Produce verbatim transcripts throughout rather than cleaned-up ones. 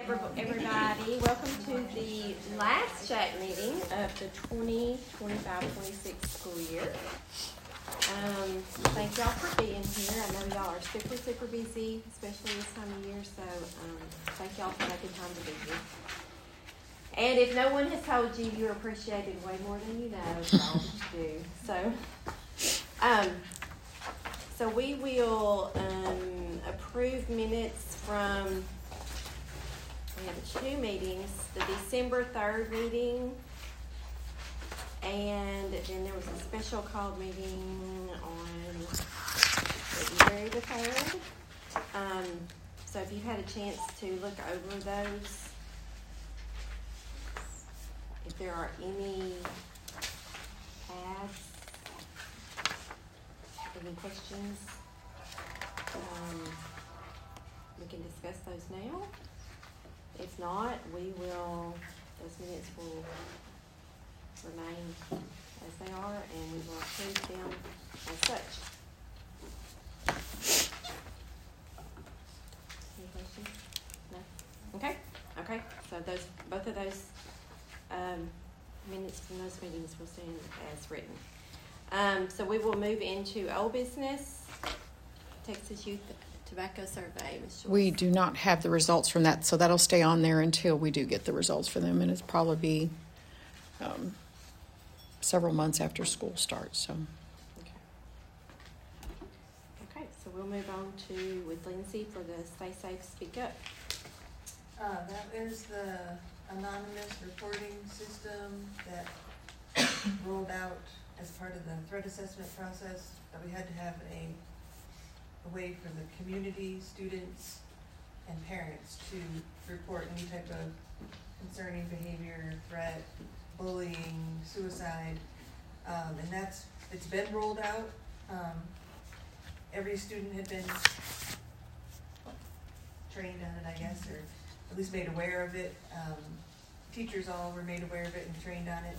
everybody. Welcome to the last chat meeting of the twenty twenty-five twenty-six school year. Um, thank y'all for being here. I know y'all are super, super busy, especially this time of year, so um, thank y'all for making time to be here. And if no one has told you, you're appreciated way more than you know for all that you do. So, um, so we will um, approve minutes from, we have two meetings, the December third meeting, and then there was a special called meeting on February the third. Um, so if you've had a chance to look over those, if there are any adds, any questions, um, we can discuss those now. If not, we will, those minutes will remain as they are, and we will approve them as such. Any questions? No? Okay. Okay. So those, both of those um, minutes from those meetings will stand as written. Um, so we will move into old business, Texas Youth Tobacco Survey. Miz Joyce. We do not have the results from that, so that'll stay on there until we do get the results for them, and it's probably be um, several months after school starts. So, okay. Okay, so we'll move on to with Lindsay for the Stay Safe, Speak Up. Uh, that is the anonymous reporting system that rolled out as part of the threat assessment process, that we had to have a, a way for the community, students, and parents to report any type of concerning behavior, threat, bullying, suicide, um, and that's, it's been rolled out. Um, every student had been trained on it, I guess, or at least made aware of it. Um, teachers all were made aware of it and trained on it.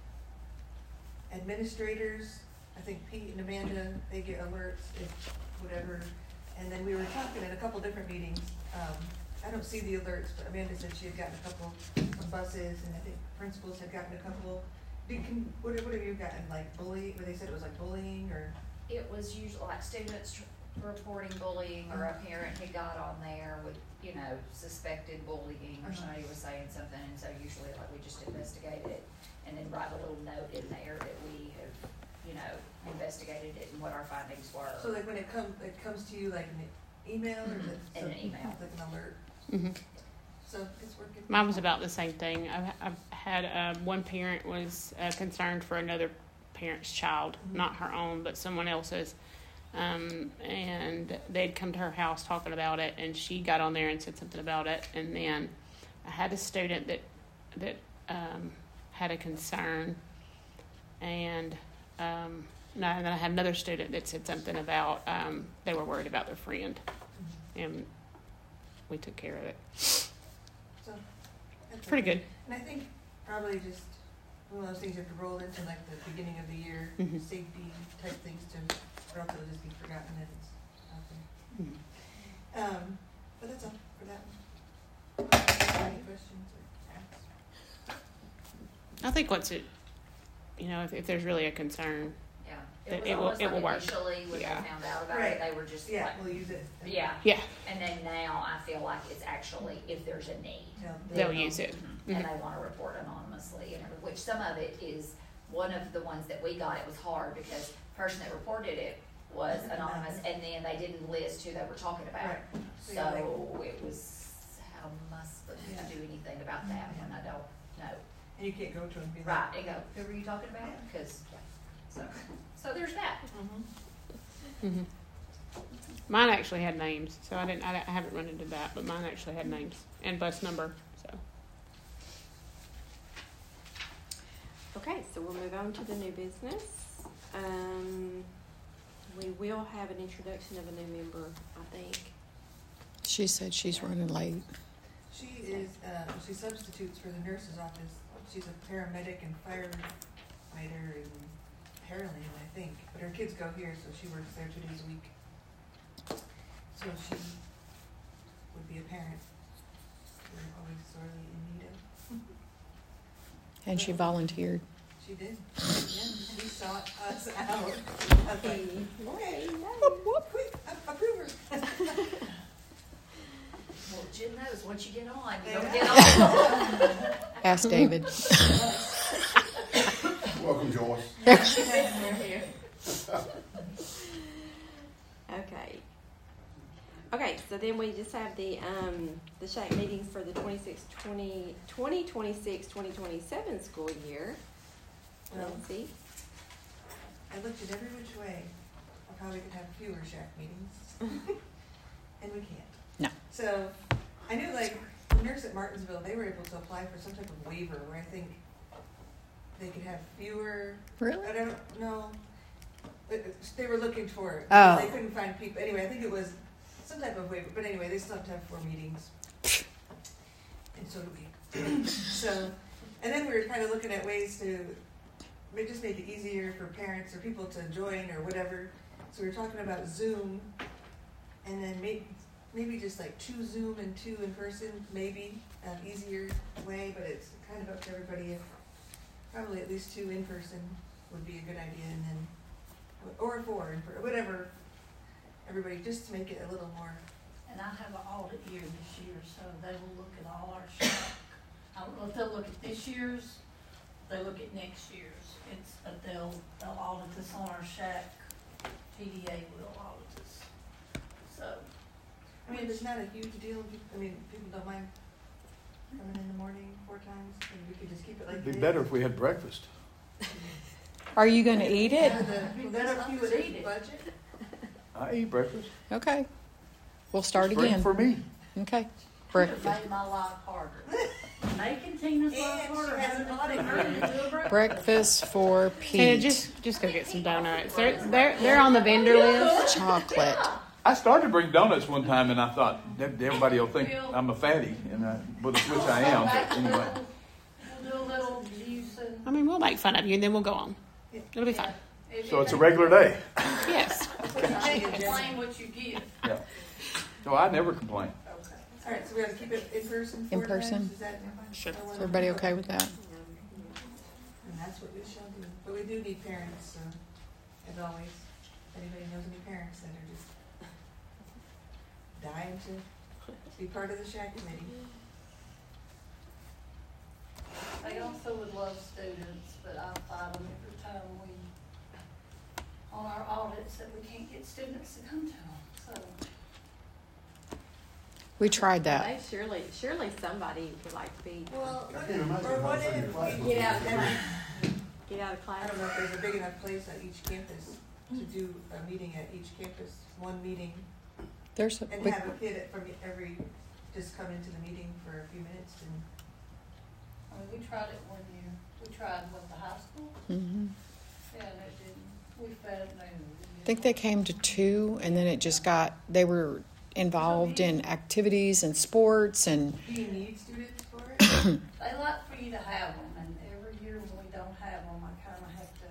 Administrators, I think Pete and Amanda, they get alerts if whatever. And then we were talking in a couple different meetings. Um, I don't see the alerts, but Amanda said she had gotten a couple of buses, and I think principals had gotten a couple. Did, can, what, what have you gotten, like bullying, where they said it was like bullying, or? It was usually like students tr- reporting bullying, or a parent had got on there with, you know, suspected bullying, or Uh-huh. somebody was saying something, and so usually like we just investigated it and then write a little note in there that we have, you know, investigated it and what our findings were. So like when it comes, it comes to you like an email, or is it In some- an email. like an alert? mm-hmm. So it's working. Mine was about the same thing. I've, I've had uh, one parent was uh, concerned for another parent's child, Mm-hmm. not her own, but someone else's. Um, and they'd come to her house talking about it, and she got on there and said something about it. And then I had a student that that um, had a concern, and um, no, and then I had another student that said something about um, they were worried about their friend, Mm-hmm. and we took care of it. So that's Pretty okay. good. And I think probably just one of those things you have to roll into like the beginning of the year, Mhm. safety type things to, or else it'll just be forgotten and it's out there. Mhm. Um, but that's all for that one. Any questions or asks? I think once it, you know, if, if there's really a concern, Yeah, It- it was it will- almost it like will work. initially when Yeah. they found out about Right. it, they were just Yeah, like, we'll use it. yeah. yeah, And then now I feel like it's actually, if there's a need, Yeah. they'll use it. Mhm. and they want to report anonymously, and every, which some of it is, one of the ones that we got, it was hard because the person that reported it was anonymous, and then they didn't list who they were talking about. Right. So you're like- So it was, how am I supposed Yeah. to do anything about that when I don't know? And you can't go to them and be like. Right, and go, who were you talking about? Because, so, so there's that. Mm-hmm. hmm Mine actually had names, so I didn't. I, I haven't run into that, but mine actually had names and bus number. So Okay, so we'll move on to the new business. Um, we will have an introduction of a new member, I think. she said she's running late. She is, uh, she substitutes for the nurse's office. She's a paramedic and firefighter and paralegal, I think. But her kids go here, so she works there two days a week. So she would be a parent for all And she volunteered. She did. Yeah, she sought us out. I was like, Yay, whoop, whoop, quick, a- approver. Well, Jen knows, once you get on, you don't Yeah. get off. Ask David. Welcome, Joyce. We're here. Okay. Okay, so then we just have the, um, the SHAC meetings for the twenty-six, twenty, twenty twenty-six, twenty twenty-seven school year. Well, Nancy? I looked at every which way of how we could have fewer SHAC meetings, and we can't. No. So, I knew like, the nurse at Martinsville, they were able to apply for some type of waiver where I think they could have fewer, Really? I don't know, It- it's- they were looking for it. Oh. They couldn't find people, anyway, I think it was some type of waiver, but anyway, they still have to have four meetings. And so do we. So, and then we were kind of looking at ways to ma- just make it easier for parents or people to join or whatever. So we were talking about Zoom, and then maybe, maybe just like two Zoom and two in person, maybe, an easier way, but it's kind of up to everybody. If Probably at least two in person would be a good idea, and then, or four, in per- whatever, everybody, just to make it a little more. And I have an audit year this year, so they will look at all our SHAC. I don't know if they'll look at this year's, they look at next year's. It's, but they'll, they'll audit us on our SHAC, T D A will audit us. So, I mean, it's not a huge deal. I mean, people don't mind coming in the morning four times, and we could just keep it like. It'd be it is. better if we had breakfast. Are you going to eat it? Yeah, the- It'd be well, better that's if you not would the eat it. budget. I eat breakfast. Okay. We'll start Bring it again. for me. Okay. it Breakfast. made my life harder. Making Tina's life And she harder, hasn't having been her to do a breakfast. Breakfast for Tina, Pete. just just go get some donuts. They're they're they're on the vendor list. Chocolate. I started to bring donuts one time, and I thought "Ev- everybody will think I'm a fatty, and I, but which I am. But anyway, We'll do a little juice and. I mean, we'll make fun of you and then we'll go on. It'll be fine. so it's a regular day. Yes. You can't complain what you get. Yeah. No, I never complain. Okay. All right, so we have to keep it in person. In four person? times? Is that? Sure. the one? Is everybody okay with that? And that's what we shall do. But we do need parents, so as always, if anybody knows any parents that are just dying to be part of the SHAC committee. They also would love students, but I fight them every time we, on our audits, that we can't get students to come to them, so. We tried that. They surely, surely somebody would like to be, Well, I can't imagine or what how if class we would get be. out every, get out of I class. don't know if there's a big enough place at each campus to do a meeting at each campus, one meeting, There's a, and we, have a kid at- from every, just come into the meeting for a few minutes and. I mean, we tried it one year, we tried with the high school, mhm. yeah, and it didn't, we fed them. I think they came to two, and then it just got, they were involved in activities and sports, and Do you need students for it? They like for you to have them, and every year when we don't have them, I kinda have to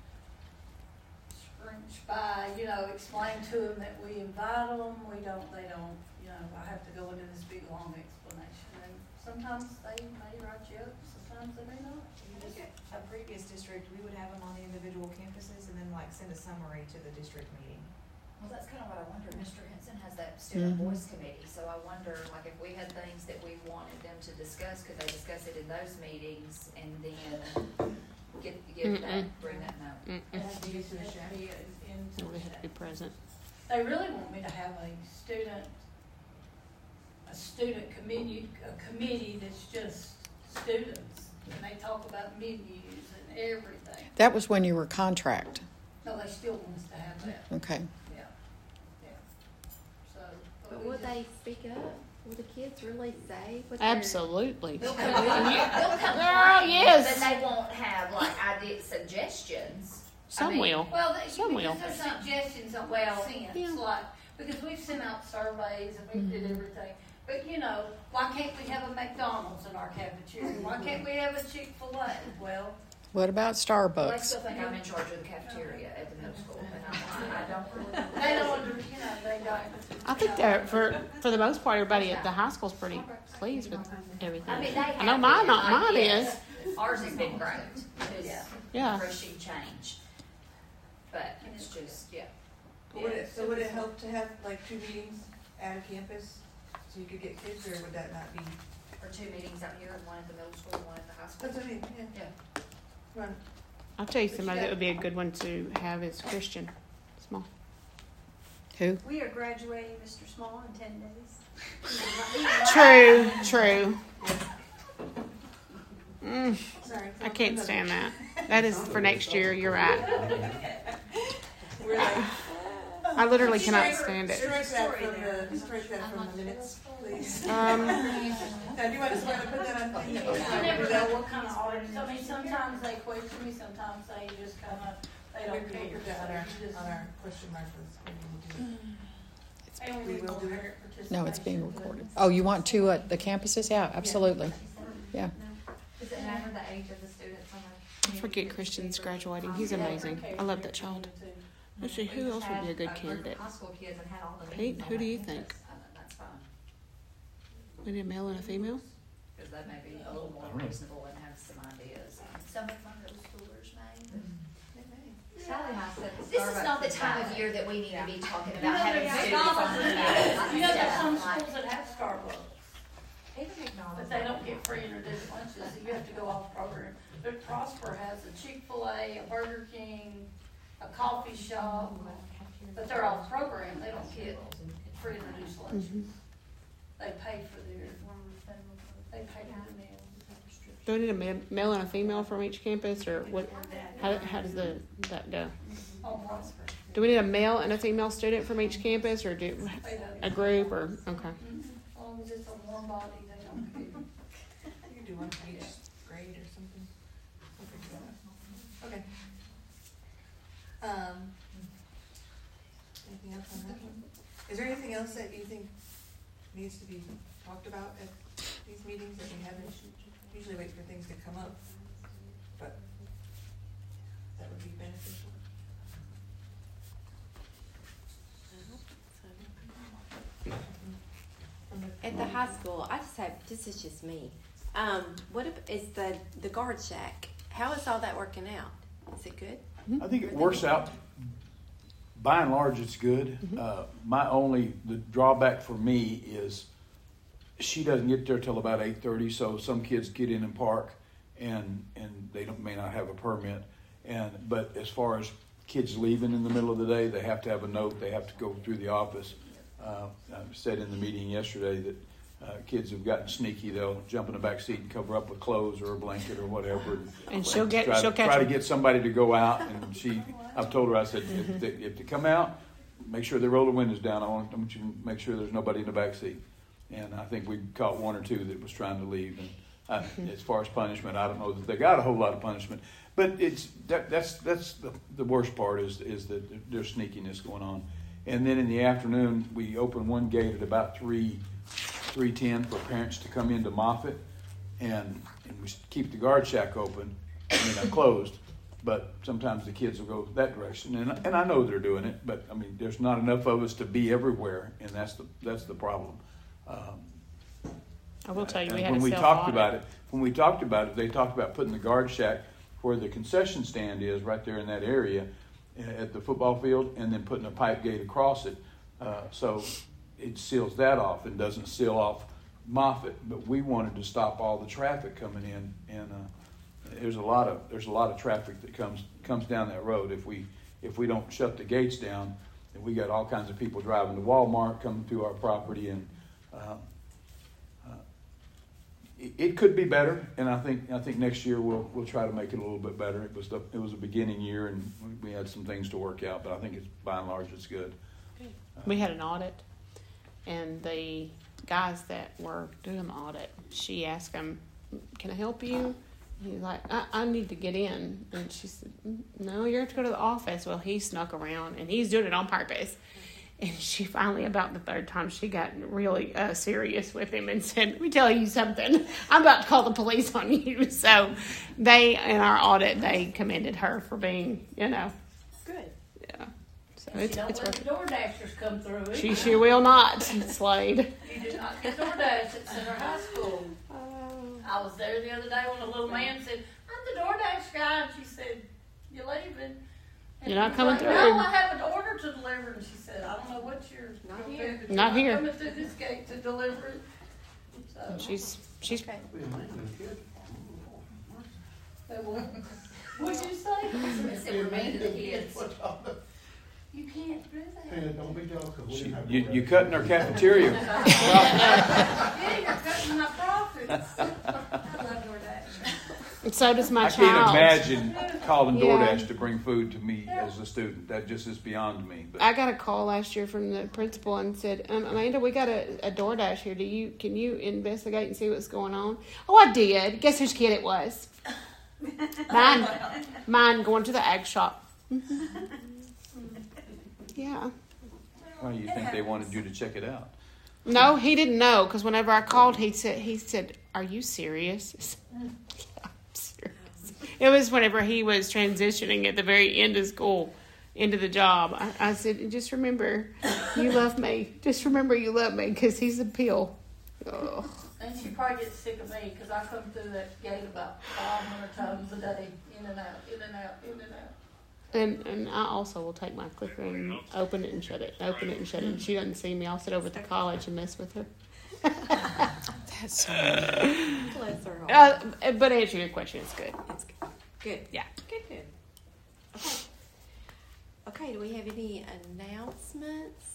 scrunch by, you know, explain to them that we invite them, we don't, they don't, you know, I have to go into this big long explanation, and sometimes they may write you up, sometimes they may not. You just, a previous district, we would have them on the individual campuses and then like send a summary to the district meeting. Well, that's kind of what I wonder. Mister Henson has that student Mhm. voice committee, so I wonder, like, if we had things that we wanted them to discuss, could they discuss it in those meetings and then get, give that, Mm-mm. bring that note? Mm-mm. It has to be, Use the it has to chat. be in, No, we have to be present. They really want me to have a student, a student committee, a committee that's just students, and they talk about menus and everything. that was when you were contract. No, they still want us to have that, Okay. yeah, yeah. So. But we would just- they speak up? Will the kids really say what they're? Absolutely. They'll come, they'll come Girl, complain, yes. but they won't have, like, idea, suggestions. I Some mean, will. Well, they, Some will. because there's suggestions on well, sense, Yeah. like, because we've sent out surveys and we did everything. But, you know, why can't we have a McDonald's in our cafeteria? Why can't we have a Chick-fil-A? Well, What about Well, I Starbucks? still think I'm in charge of the cafeteria at the middle school, and I, I don't really. they don't, under- you know, they don't. I think that for for the most part, everybody at the high school's pretty pleased with everything. I mean, they I know have mine, been, not like, mine yes, is. Ours has been great. It's Yeah. Yeah. refreshing change. But it's just, yeah. But would it, so would it help to have like two meetings at a campus so you could get kids, or would that not be? Or two meetings out here, one at the middle school, one at the high school. That's what I mean, yeah. Yeah. Run. I'll tell you somebody that would be a good one to have is Christian Small. Who? We are graduating Mister Small in ten days. True, true. Mm, Sorry. I can't stand that. That is for next year. You're right. We're like, I literally cannot stand it. strike that from the, strike that from the minutes, please. Um, Now, do you want us to put that on? You never know what kind of audits, I mean, sometimes they question me, sometimes they just kind of, they We don't can care. put that on our, You just- on our question mark list when we do it. And We we will will do it. parent No, it's being participation. recorded. Oh, you want to at the campuses? Yeah, absolutely. Yeah. Does it matter the age of the students on the? I forget Christian's graduating. He's amazing. I love that child. Let's see, who else would be a good candidate? High school kids and had all the. Pete, meetings on who do that you campus. think? Uh, That's fine, We need a male and a female? because that may be a little more reasonable and have some ideas. Some of my middle schoolers may, but Sally and I said. this is not the time of year that we need to be talking about You know, having there's students on the McDonald's. bus. You know, there's some schools that have Starbucks, Even McDonald's. but they don't get free introduced lunches, so you have to go off program. But Prosper has a Chick-fil-A, a Burger King, a coffee shop, but they're off program, they don't get free introduced lunches. They pay for their, they pay for the meal. Do we need a ma- male and a female from each campus, or what? How, how does the, that go? On Prosper. Do we need a male and a female student from each campus, or do They don't. a group, or okay? Mhm. As long as it's a warm body, they don't care. You could do one for each grade or something. We'll figure that out. Okay. Um, anything else on that one? Is there anything else that you think needs to be talked about at these meetings that we haven't? Usually wait for things to come up, but that would be beneficial. At the high school, I just have, this is just me. Um, what if, is the, the guard shack, how is all that working out? Is it good? I think it works out, by and large, it's good. Uh, my only, the drawback for me is she doesn't get there till about eight thirty, so some kids get in and park and, and they don't, may not have a permit. And, but as far as kids leaving in the middle of the day, they have to have a note, they have to go through the office. Uh, I said in the meeting yesterday that uh, kids have gotten sneaky. They'll jump in the back seat and cover up with clothes or a blanket or whatever. And she'll get, try, she'll catch try to them. get somebody to go out, and she. I've told her. I said, if, they, if they come out, make sure they roll the windows down. I want, I want you to make sure there's nobody in the back seat. And I think we caught one or two that was trying to leave. And I, as far as punishment, I don't know that they got a whole lot of punishment. But it's that, that's that's the, the worst part is is that there's sneakiness going on. And then in the afternoon, we open one gate at about three three ten for parents to come into Moffett, and and we keep the guard shack open. I mean, uh, closed, but sometimes the kids will go that direction, and and I know they're doing it, but I mean, there's not enough of us to be everywhere, and that's the that's the problem. Um, I will tell you, we and had when a we self talked audit. about it, when we talked about it, they talked about putting the guard shack where the concession stand is, right there in that area, at the football field, and then putting a pipe gate across it, uh, so it seals that off and doesn't seal off Moffett. But we wanted to stop all the traffic coming in, and uh, there's a lot of there's a lot of traffic that comes comes down that road. If we if we don't shut the gates down, then we got all kinds of people driving to Walmart coming through our property, and uh, uh, it, it could be better. And I think I think next year we'll we'll try to make it a little bit better. It was the it was a beginning year, and we had some things to work out, but I think it's by and large it's good. We had an audit, and the guys that were doing the audit, she asked him, "Can I help you?" He's like, I, I need to get in. And she said, "No, you have to go to the office." Well, he snuck around, and he's doing it on purpose. And she finally, about the third time, she got really uh, serious with him and said, "Let me tell you something. I'm about to call the police on you." So they, in our audit, they commended her for being, you know. Good. Yeah. So And she it's don't it's let the working. DoorDashers come through. She either. sure will not, Slade. You did not get DoorDash at Center High School. I was there the other day when a little man said, "I'm the DoorDash guy," and she said, "You leaving?" And You're not he coming was through. like, "No, I have an order to deliver." And she said, "I don't know what you're Not gonna here. do, but you're Not here. coming through this gate to deliver it." So She's she's Okay. they will. What'd you say? They said we're mean to the kids. You can't do that. Hey, don't be jealous, 'cause we She, didn't have you, no you rest. cutting our cafeteria. Yeah, you're cutting my profits. I love DoorDash. and so does my I can't child. imagine calling Yeah. DoorDash to bring food to me as a student. That just is beyond me. But I got a call last year from the principal and said, um, Amanda, we got a, a DoorDash here. Do you can you investigate and see what's going on? Oh, I did. Guess whose kid it was? Mine. Mine going to the ag shop. Yeah. why do you think they wanted you to check it out? No, he didn't know because whenever I called, he said, "He said, are you serious?" I said, "Yeah, I'm serious." It was whenever he was transitioning at the very end of school into the job. I, I said, "Just remember, you love me. Just remember, you love me because he's a pill." Oh. And she probably gets sick of me because I come through that gate about five hundred times a day, in and out, in and out, in and out. And and I also will take my clicker and open it and shut it, open it and shut it. And she doesn't see me. I'll sit over at the college and mess with her. That's so weird. Bless her heart. Uh, but answer your question, it's good. It's good. Good. Yeah. Good, good. Okay. Okay, do we have any announcements?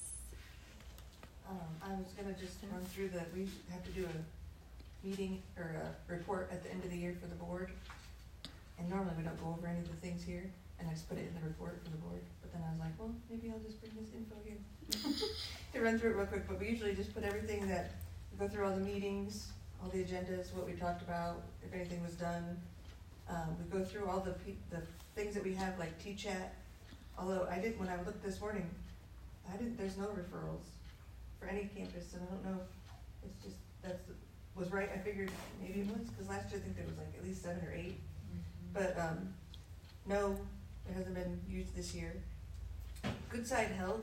Um, I was gonna just run through the, we have to do a meeting or a report at the end of the year for the board. And normally we don't go over any of the things here, and I just put it in the report for the board. But then I was like, well, maybe I'll just bring this info here to run through it real quick. But we usually just put everything that, we go through all the meetings, all the agendas, what we talked about, if anything was done. Um, we go through all the pe- the things that we have, like T-Chat. Although I did, when I looked this morning, I didn't, there's no referrals for any campus, and I don't know if it's just, that's, was right, I figured maybe it was, because last year I think there was like at least seven or eight. But, um, no, it hasn't been used this year. Good Side Health,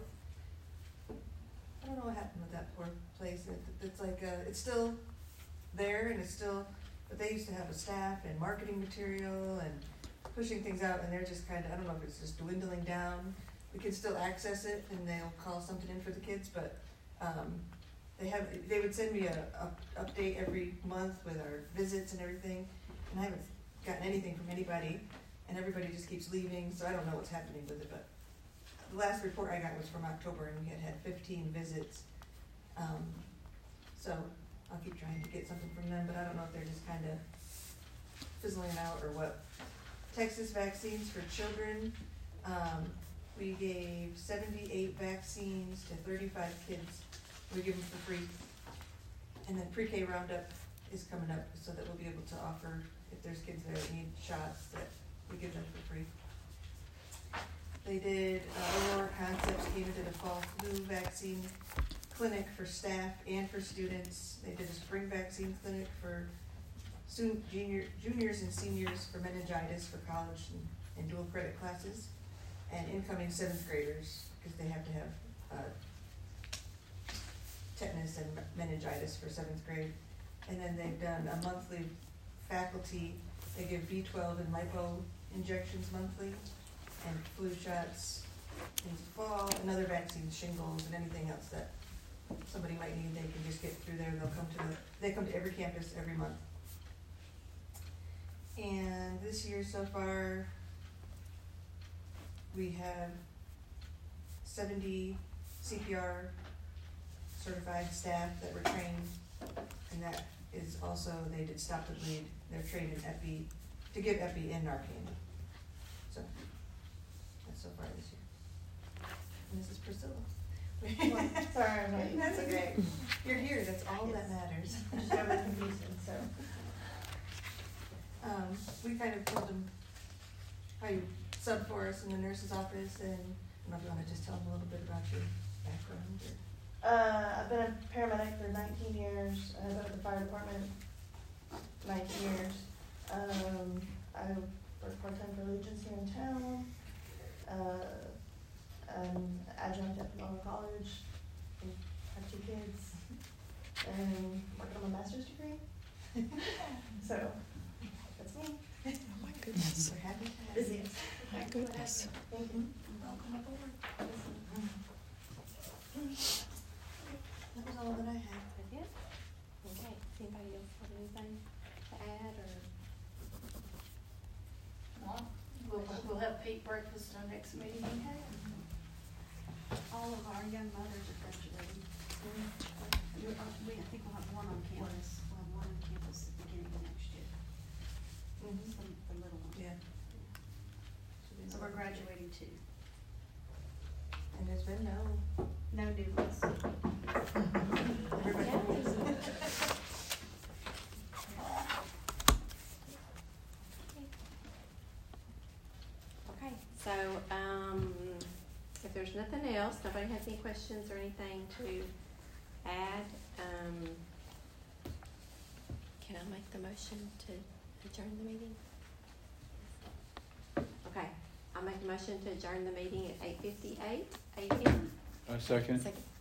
I don't know what happened with that poor place, it, it's like, uh, it's still there, and it's still, but they used to have a staff and marketing material and pushing things out, and they're just kinda, I don't know if it's just dwindling down. We can still access it, and they'll call something in for the kids, but, um, they have, they would send me a, a update every month with our visits and everything, and I haven't gotten anything from anybody, and everybody just keeps leaving, so I don't know what's happening with it, but the last report I got was from October, and we had had fifteen visits. Um, so I'll keep trying to get something from them, but I don't know if they're just kinda fizzling out or what. Texas vaccines for children, um, we gave seventy-eight vaccines to thirty-five kids. We give them for free. And then pre-K roundup is coming up, so that we'll be able to offer, if there's kids there that need shots, that we give them for free. They did, uh, Aurora Concepts came into the fall flu vaccine clinic for staff and for students. They did a spring vaccine clinic for student, junior, juniors and seniors for meningitis for college and, and dual credit classes, and incoming seventh graders, because they have to have, uh, tetanus and meningitis for seventh grade. And then they've done a monthly faculty, they give B twelve and lipo injections monthly, and flu shots in the fall, and other vaccines, shingles, and anything else that somebody might need, they can just get through there, they'll come to the, they come to every campus every month. And this year so far, we have seventy C P R certified staff that were trained, and that is also, they did stop the bleed, they're trained in epi, to give epi and Narcan. So, that's so far this year. And this is Priscilla. Sorry, I'm not. That's okay. You're here, that's all that matters. Just got really confusing, so. Um, we kind of told them how you sub for us in the nurse's office, and I don't know if you wanna just tell them a little bit about your background or. Uh, I've been a paramedic for nineteen years. I've been at the fire department nineteen years. Um, I work part-time for Legion's here in town. Uh, I'm goodness. Thank you. Welcome aboard. That was all that I had. That's it? Okay, does anybody else have anything to add, or? Well, We'll, we'll have Pete breakfast our next meeting. All of our young mothers are graduating. You- uh, We, I think we'll have one on campus, we'll have one on campus at the beginning of next year, Mm-hmm. some, the little one. Yeah. So we're graduating too. And there's been no, No new ones. everybody. Okay, so, um, if there's nothing else, nobody has any questions or anything to add, um, can I make the motion to adjourn the meeting? Okay, I'll make a motion to adjourn the meeting at eight fifty-eight A M. A second. Second.